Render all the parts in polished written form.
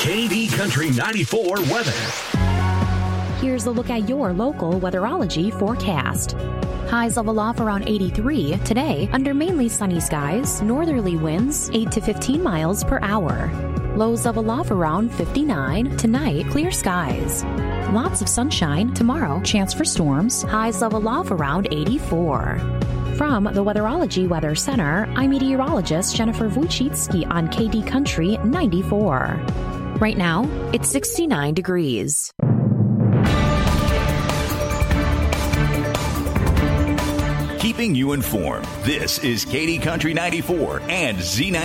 KD Country 94 weather. Here's a look at your local weatherology forecast. Highs level off around 83 today under mainly sunny skies, northerly winds 8 to 15 miles per hour. Lows level off around 59 tonight, clear skies. Lots of sunshine tomorrow, chance for storms, highs level off around 84. From the Weatherology Weather Center, I'm meteorologist Jennifer Wojcicki on KD Country 94. Right now, it's 69 degrees. Keeping you informed, this is KD Country 94 and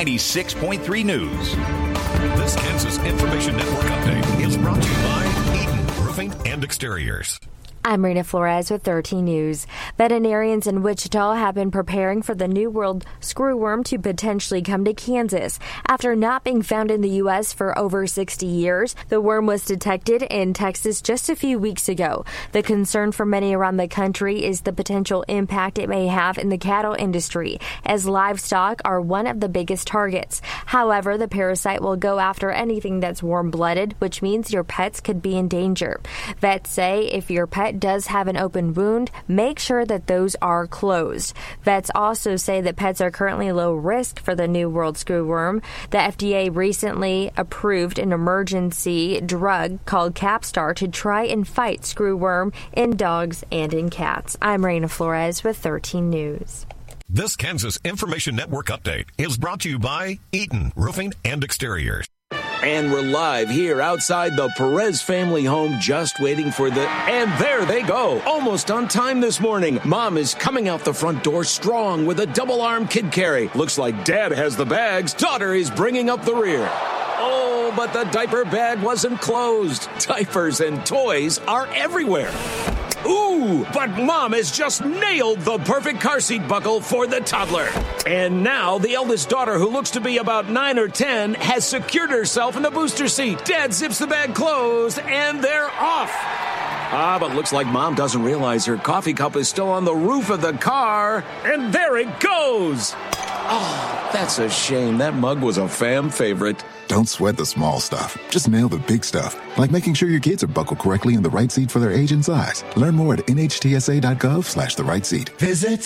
Z96.3 News. This Kansas Information Network update is brought to you by Eden Roofing and Exteriors. I'm Marina Flores with 13 News. Veterinarians in Wichita have been preparing for the New World screwworm to potentially come to Kansas. After not being found in the U.S. for over 60 years, the worm was detected in Texas just a few weeks ago. The concern for many around the country is the potential impact it may have in the cattle industry, as livestock are one of the biggest targets. However, the parasite will go after anything that's warm-blooded, which means your pets could be in danger. Vets say if your pet does have an open wound, make sure that those are closed. Vets also say that pets are currently low risk for the New World screwworm. The FDA recently approved an emergency drug called Capstar to try and fight screwworm in dogs and in cats. I'm Marina Flores with 13 News. This Kansas Information Network update is brought to you by Eaton Roofing and Exteriors. And we're live here outside the Perez family home, just waiting for and there they go. Almost on time this morning. Mom is coming out the front door strong with a double-arm kid carry. Looks like Dad has the bags. Daughter is bringing up the rear. Oh, but the diaper bag wasn't closed. Diapers and toys are everywhere. Ooh, but Mom has just nailed the perfect car seat buckle for the toddler. And now the eldest daughter, who looks to be about 9 or 10, has secured herself in the booster seat. Dad zips the bag closed, and they're off. But looks like Mom doesn't realize her coffee cup is still on the roof of the car. And there it goes. Oh, that's a shame. That mug was a fam favorite. Don't sweat the small stuff. Just nail the big stuff, like making sure your kids are buckled correctly in the right seat for their age and size. Learn more at nhtsa.gov/the right seat. Visit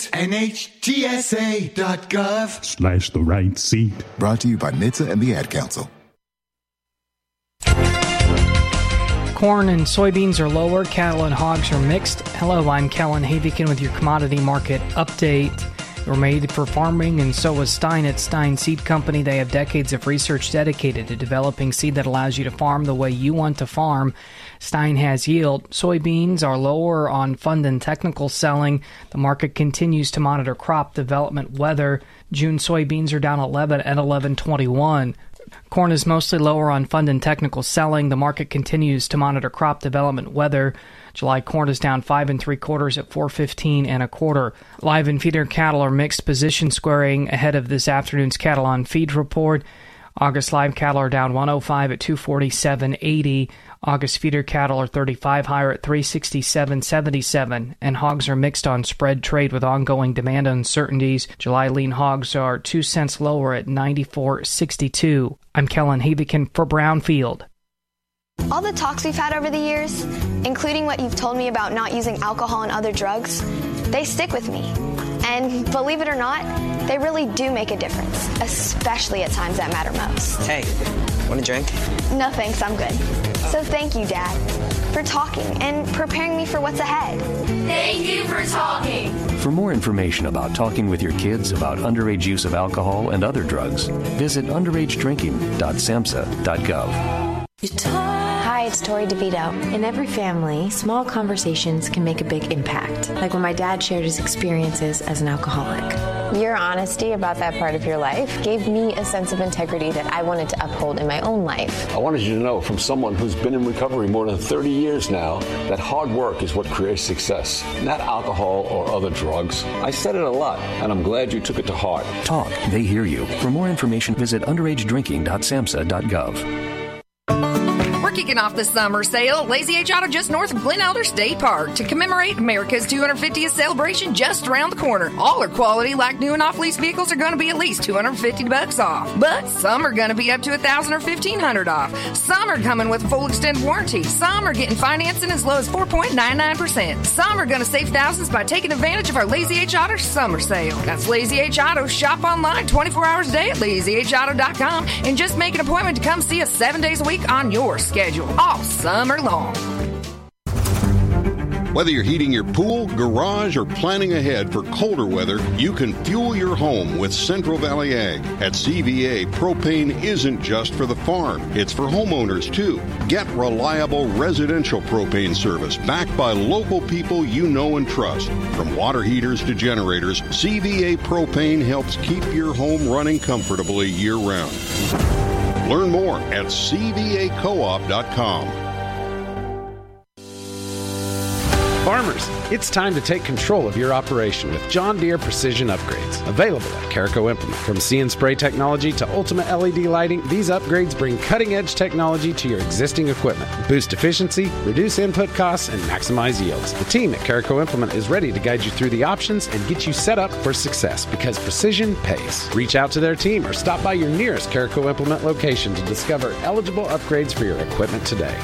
nhtsa.gov/the right seat. Brought to you by NHTSA and the Ad Council. Corn and soybeans are lower, cattle and hogs are mixed. Hello, I'm Kellen Havikin with your commodity market update. We're made for farming, and so is Stein at Stein Seed Company. They have decades of research dedicated to developing seed that allows you to farm the way you want to farm. Stein has yield. Soybeans are lower on fund and technical selling. The market continues to monitor crop development weather. June soybeans are down 11 at 11.21. Corn is mostly lower on fund and technical selling. The market continues to monitor crop development weather. July corn is down 5 3/4 at 4.15 1/4. Live and feeder cattle are mixed, position squaring ahead of this afternoon's cattle on feed report. August live cattle are down 105 at 247.80. August feeder cattle are 35 higher at 367.77. And hogs are mixed on spread trade with ongoing demand uncertainties. July lean hogs are 2 cents lower at 94.62. I'm Kellen Havikin for Brownfield. All the talks we've had over the years, including what you've told me about not using alcohol and other drugs, they stick with me. And believe it or not, they really do make a difference, especially at times that matter most. Hey, want a drink? No thanks, I'm good. So thank you, Dad, for talking and preparing me for what's ahead. Thank you for talking. For more information about talking with your kids about underage use of alcohol and other drugs, visit underagedrinking.samhsa.gov. Hi, it's Tori DeVito. In every family, small conversations can make a big impact, like when my dad shared his experiences as an alcoholic. Your honesty about that part of your life gave me a sense of integrity that I wanted to uphold in my own life. I wanted you to know from someone who's been in recovery more than 30 years now that hard work is what creates success, not alcohol or other drugs. I said it a lot, and I'm glad you took it to heart. Talk. They hear you. For more information, visit underagedrinking.samhsa.gov. kicking off the summer sale at Lazy H Auto just north of Glen Elder State Park to commemorate America's 250th celebration just around the corner. All our quality, like new and off-lease vehicles, are going to be at least $250 off. But some are going to be up to $1,000 or $1,500 off. Some are coming with a full extended warranty. Some are getting financing as low as 4.99%. Some are going to save thousands by taking advantage of our Lazy H Auto summer sale. That's Lazy H Auto. Shop online 24 hours a day at LazyHauto.com and just make an appointment to come see us 7 days a week on your schedule all summer long. Whether you're heating your pool, garage, or planning ahead for colder weather, you can fuel your home with Central Valley Ag. At CVA, propane isn't just for the farm. It's for homeowners, too. Get reliable residential propane service backed by local people you know and trust. From water heaters to generators, CVA Propane helps keep your home running comfortably year-round. Learn more at cvacoop.com. Farmers, it's time to take control of your operation with John Deere Precision Upgrades. Available at Caraco Implement. From See and Spray technology to ultimate LED lighting, these upgrades bring cutting-edge technology to your existing equipment. Boost efficiency, reduce input costs, and maximize yields. The team at Caraco Implement is ready to guide you through the options and get you set up for success because precision pays. Reach out to their team or stop by your nearest Caraco Implement location to discover eligible upgrades for your equipment today.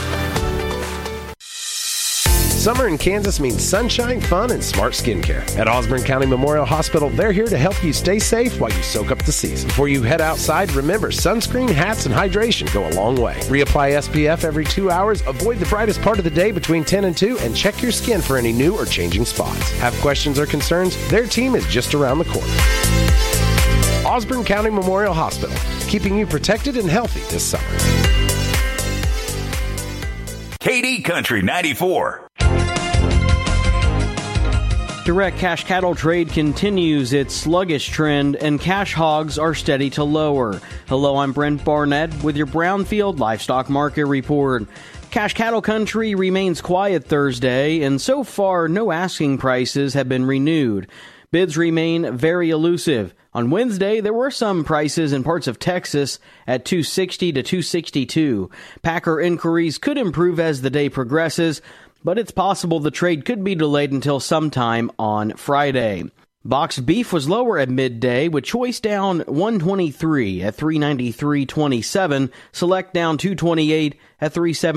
Summer in Kansas means sunshine, fun, and smart skincare. At Osborne County Memorial Hospital, they're here to help you stay safe while you soak up the season. Before you head outside, remember sunscreen, hats, and hydration go a long way. Reapply SPF every 2 hours, avoid the brightest part of the day between 10 and 2, and check your skin for any new or changing spots. Have questions or concerns? Their team is just around the corner. Osborne County Memorial Hospital, keeping you protected and healthy this summer. KD Country 94. Direct cash cattle trade continues its sluggish trend, and cash hogs are steady to lower. Hello, I'm Brent Barnett with your Brownfield Livestock Market Report. Cash cattle country remains quiet Thursday, and so far no asking prices have been renewed. Bids remain very elusive. On Wednesday, there were some prices in parts of Texas at $260 to $262. Packer inquiries could improve as the day progresses, but it's possible the trade could be delayed until sometime on Friday. Boxed beef was lower at midday, with choice down $123 at $393.27, select down $228 at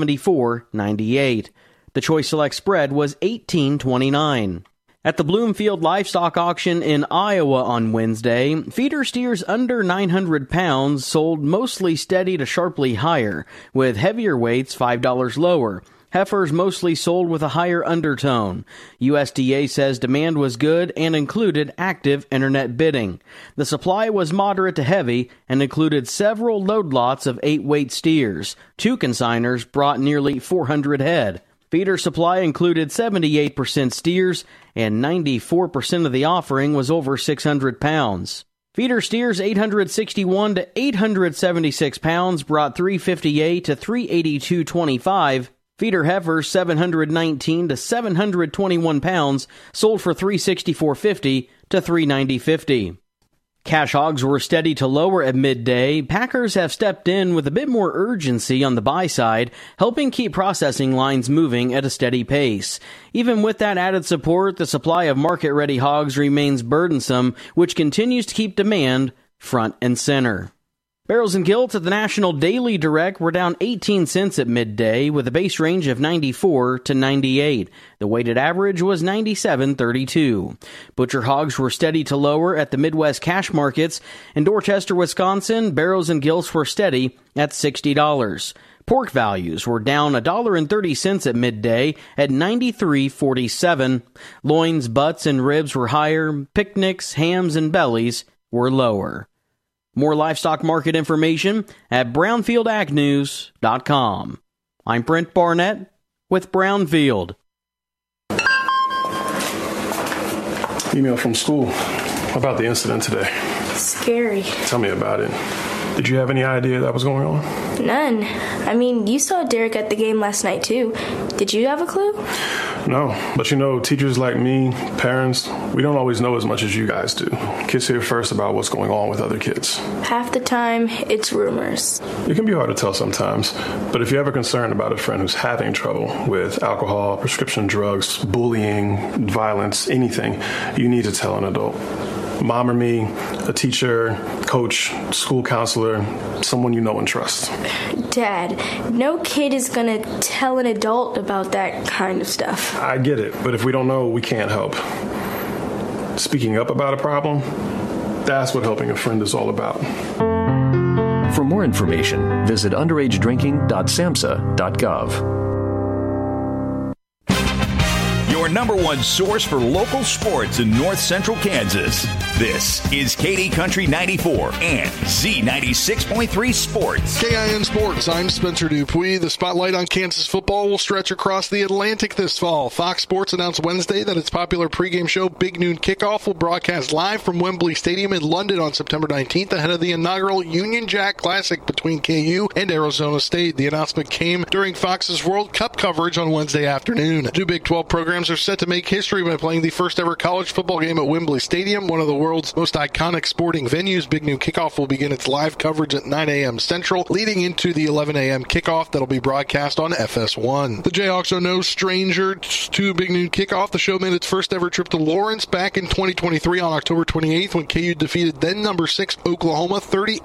$374.98. The choice select spread was $18.29. At the Bloomfield Livestock Auction in Iowa on Wednesday, feeder steers under 900 pounds sold mostly steady to sharply higher, with heavier weights $5 lower. Heifers mostly sold with a higher undertone. USDA says demand was good and included active internet bidding. The supply was moderate to heavy and included several load lots of 8-weight steers. 2 consigners brought nearly 400 head. Feeder supply included 78% steers, and 94% of the offering was over 600 pounds. Feeder steers 861 to 876 pounds brought 358 to 382.25. Feeder heifers 719 to 721 pounds sold for $364.50 to $390.50. Cash hogs were steady to lower at midday. Packers have stepped in with a bit more urgency on the buy side, helping keep processing lines moving at a steady pace. Even with that added support, the supply of market-ready hogs remains burdensome, which continues to keep demand front and center. Barrels and gilts at the National Daily Direct were down 18 cents at midday, with a base range of 94 to 98. The weighted average was 97.32. Butcher hogs were steady to lower at the Midwest cash markets. In Dorchester, Wisconsin, barrels and gilts were steady at $60. Pork values were down $1.30 at midday at $93.47. Loins, butts, and ribs were higher. Picnics, hams, and bellies were lower. More livestock market information at BrownfieldAgNews.com. I'm Brent Barnett with Brownfield. Email from school about the incident today. Scary. Tell me about it. Did you have any idea that was going on? None. I mean, you saw Derek at the game last night, too. Did you have a clue? No, but teachers like me, parents, we don't always know as much as you guys do. Kids hear first about what's going on with other kids. Half the time, it's rumors. It can be hard to tell sometimes, but if you're ever concerned about a friend who's having trouble with alcohol, prescription drugs, bullying, violence, anything, you need to tell an adult. Mom or me, a teacher, coach, school counselor, someone you know and trust. Dad, no kid is going to tell an adult about that kind of stuff. I get it, but if we don't know, we can't help. Speaking up about a problem, that's what helping a friend is all about. For more information, visit underagedrinking.samhsa.gov. Your number one source for local sports in North Central Kansas. This is Katy Country 94 and Z96.3 Sports. KIN Sports, I'm Spencer Dupuis. The spotlight on Kansas football will stretch across the Atlantic this fall. Fox Sports announced Wednesday that its popular pregame show Big Noon Kickoff will broadcast live from Wembley Stadium in London on September 19th ahead of the inaugural Union Jack Classic between KU and Arizona State. The announcement came during Fox's World Cup coverage on Wednesday afternoon. Two Big 12 programs are set to make history by playing the first ever college football game at Wembley Stadium, one of the world's most iconic sporting venues. Big Noon Kickoff will begin its live coverage at 9 a.m. Central, leading into the 11 a.m. kickoff that'll be broadcast on FS1. The Jayhawks are no stranger to Big Noon Kickoff. The show made its first ever trip to Lawrence back in 2023 on October 28th when KU defeated then number 6 Oklahoma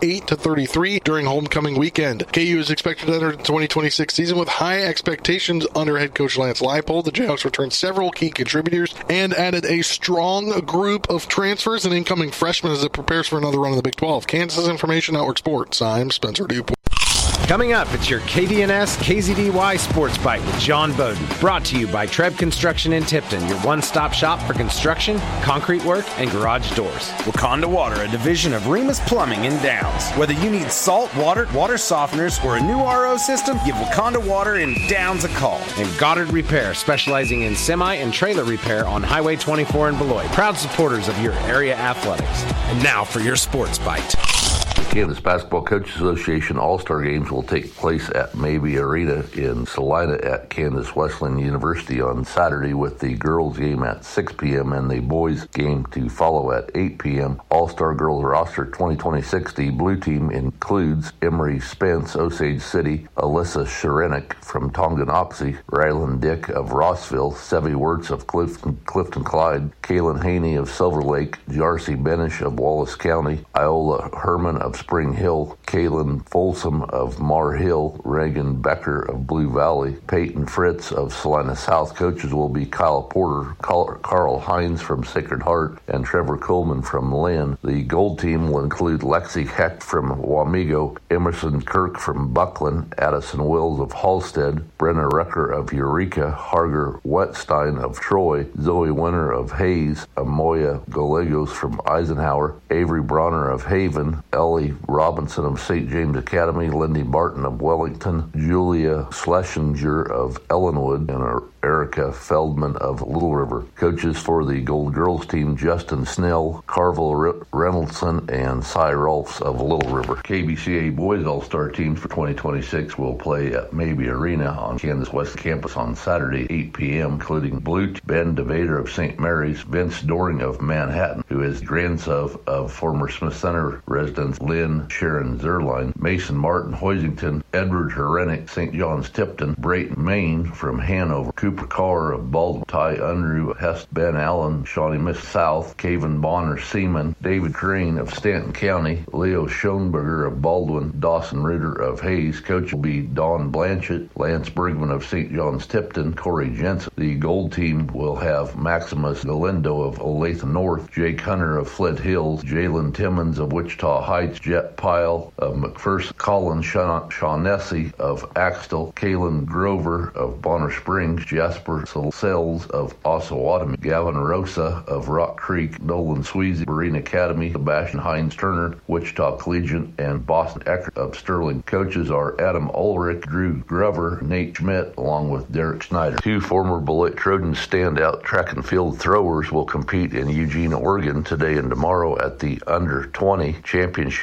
38-33 during homecoming weekend. KU is expected to enter the 2026 season with high expectations under head coach Lance Leipold. The Jayhawks returned several key contributors and added a strong group of transfers and incoming freshmen as it prepares for another run in the Big 12. Kansas Information Network Sports. I'm Spencer Dupuis. Coming up, it's your KDNS KZDY Sports Bite with John Bowden. Brought to you by Treb Construction in Tipton, your one-stop shop for construction, concrete work, and garage doors. Wakanda Water, a division of Remus Plumbing in Downs. Whether you need salt, water softeners, or a new RO system, give Wakanda Water in Downs a call. And Goddard Repair, specializing in semi and trailer repair on Highway 24 in Beloit. Proud supporters of your area athletics. And now for your Sports Bite. Kansas Basketball Coaches Association All-Star Games will take place at Mabee Arena in Salina at Kansas Wesleyan University on Saturday, with the girls game at 6 p.m. and the boys game to follow at 8 p.m. All-Star Girls roster 2026. The blue team includes Emery Spence, Osage City, Alyssa Sharenik from Tonganoxie, Rylan Dick of Rossville, Sevy Wirtz of Clifton Clyde, Kaylin Haney of Silver Lake, Jarcy Benish of Wallace County, Iola Herman of Spring Hill, Kaylin Folsom of Mar Hill, Reagan Becker of Blue Valley, Peyton Fritz of Salina South. Coaches will be Kyle Porter, Carl Hines from Sacred Heart, and Trevor Coleman from Lynn. The gold team will include Lexi Hecht from Wamego, Emerson Kirk from Buckland, Addison Wills of Halstead, Brenna Rucker of Eureka, Harger Wetstein of Troy, Zoe Winter of Hayes, Amoya Gallegos from Eisenhower, Avery Bronner of Haven, Ellie Robinson of St. James Academy, Lindy Barton of Wellington, Julia Schlesinger of Ellenwood, and Erica Feldman of Little River. Coaches for the Gold Girls team, Justin Snell, Carvel Reynoldson, and Cy Rolfs of Little River. KBCA Boys All-Star teams for 2026 will play at Mabee Arena on Kansas West Campus on Saturday, 8 p.m., including Blue Ben DeVader of St. Mary's, Vince Doring of Manhattan, who is grandson of former Smith Center residents Lynn Sharon Zerline, Mason Martin Hoisington, Edward Herenick, St. John's Tipton, Brayton Maine from Hanover, Cooper Carr of Baldwin, Ty Unruh, Hest Ben Allen, Shawnee Miss South, Caven Bonner Seaman, David Crane of Stanton County, Leo Schoenberger of Baldwin, Dawson Ritter of Hayes. Coach will be Don Blanchett, Lance Brigman of St. John's Tipton, Corey Jensen. The gold team will have Maximus Galindo of Olathe North, Jake Hunter of Flint Hills, Jalen Timmons of Wichita Heights, Jet Pyle of McPherson, Colin Shaughnessy of Axtell, Kalen Grover of Bonner Springs, Jasper Sells of Osawatomie, Gavin Rosa of Rock Creek, Nolan Sweezy, Marine Academy, Sebastian Hines Turner, Wichita Collegiate, and Boston Eckert of Sterling. Coaches are Adam Ulrich, Drew Grover, Nate Schmidt, along with Derek Snyder. Two former Beloit Trojans standout track and field throwers will compete in Eugene, Oregon today and tomorrow at the Under 20 Championship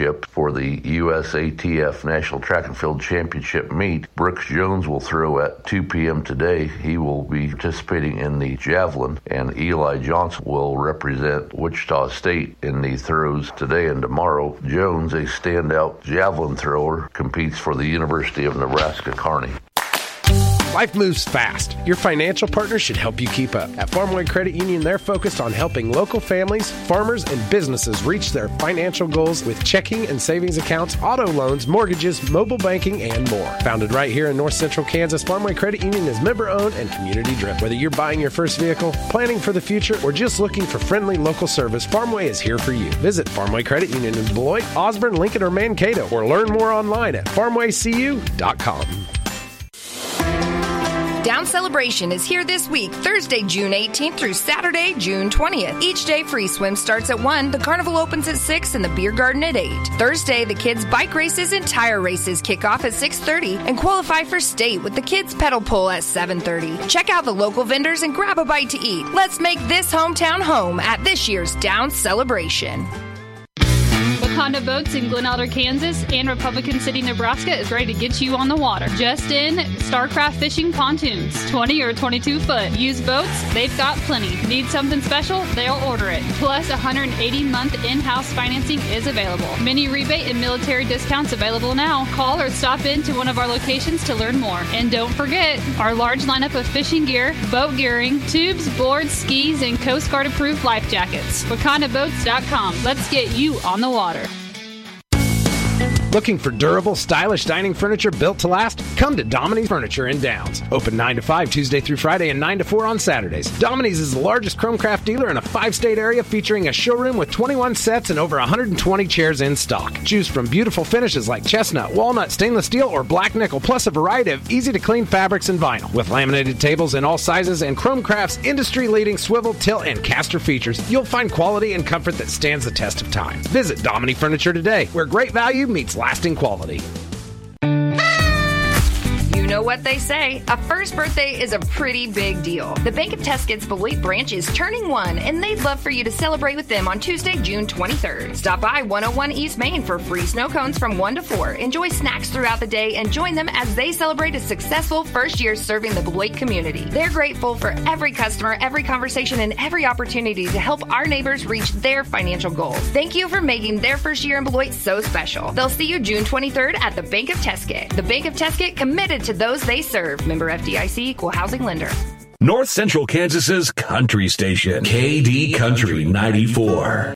Championship for the USATF National Track and Field Championship meet. Brooks Jones will throw at 2 p.m. today. He will be participating in the javelin, and Eli Johnson will represent Wichita State in the throws today and tomorrow. Jones, a standout javelin thrower, competes for the University of Nebraska Kearney. Life moves fast. Your financial partner should help you keep up. At Farmway Credit Union, they're focused on helping local families, farmers, and businesses reach their financial goals with checking and savings accounts, auto loans, mortgages, mobile banking, and more. Founded right here in North Central Kansas, Farmway Credit Union is member-owned and community-driven. Whether you're buying your first vehicle, planning for the future, or just looking for friendly local service, Farmway is here for you. Visit Farmway Credit Union in Beloit, Osborne, Lincoln, or Mankato, or learn more online at farmwaycu.com. Down Celebration is here this week, Thursday, June 18th through Saturday, June 20th. Each day, free swim starts at 1, the carnival opens at 6, and the beer garden at 8. Thursday, the kids' bike races and tire races kick off at 6:30 and qualify for state with the kids' pedal pull at 7:30. Check out the local vendors and grab a bite to eat. Let's make this hometown home at this year's Down Celebration. Wakanda Boats in Glen Elder, Kansas and Republican City, Nebraska is ready to get you on the water. Just in Starcraft Fishing Pontoons, 20 or 22 foot. Used boats, they've got plenty. Need something special? They'll order it. Plus, 180-month in-house financing is available. Mini rebate and military discounts available now. Call or stop in to one of our locations to learn more. And don't forget our large lineup of fishing gear, boat gearing, tubes, boards, skis, and Coast Guard approved life jackets. WakandaBoats.com. Let's get you on the water. Looking for durable, stylish dining furniture built to last? Come to Domini's Furniture in Downs. Open 9 to 5 Tuesday through Friday and 9 to 4 on Saturdays. Domini's is the largest Chromecraft dealer in a 5-state area, featuring a showroom with 21 sets and over 120 chairs in stock. Choose from beautiful finishes like chestnut, walnut, stainless steel, or black nickel, plus a variety of easy-to-clean fabrics and vinyl. With laminated tables in all sizes and Chromecraft's industry-leading swivel, tilt, and caster features, you'll find quality and comfort that stands the test of time. Visit Domini Furniture today, where great value meets lasting quality. You know what they say, a first birthday is a pretty big deal. The Bank of Tesket's Beloit branch is turning 1, and they'd love for you to celebrate with them on Tuesday, June 23rd. Stop by 101 East Main for free snow cones from 1 to 4. Enjoy snacks throughout the day and join them as they celebrate a successful first year serving the Beloit community. They're grateful for every customer, every conversation, and every opportunity to help our neighbors reach their financial goals. Thank you for making their first year in Beloit so special. They'll see you June 23rd at the Bank of Tesket. The Bank of Tesket, committed to those they serve. Member FDIC, Equal Housing Lender. North Central Kansas's country station, KD Country 94.